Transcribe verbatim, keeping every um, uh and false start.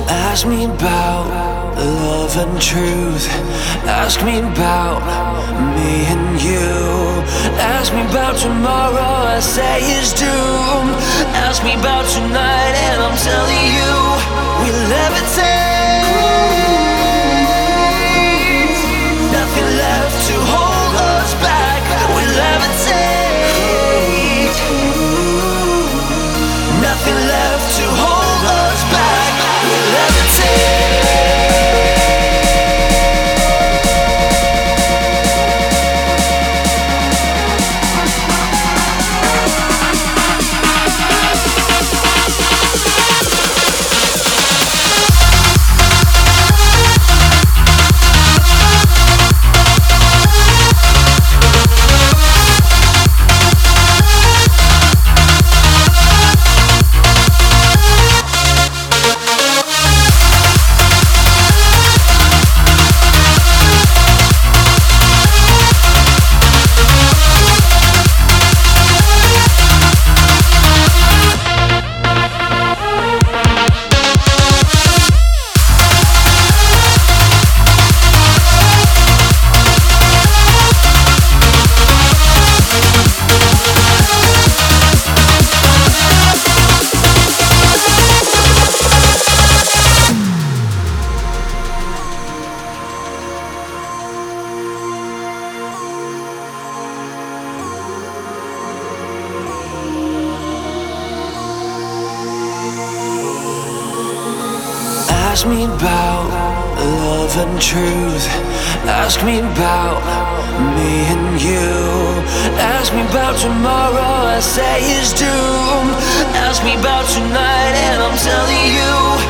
Ask me about love and truth. Ask me about me and you. Ask me about tomorrow, I say it's doomed. Ask me about tonight, and I'm telling you, we levitate. Nothing left to hold us back. We levitate. Nothing left to hold us back. We levitate. Ask me about love and truth. Ask me about me and you. Ask me about tomorrow, I say it's doomed. Ask me about tonight, and I'm telling you,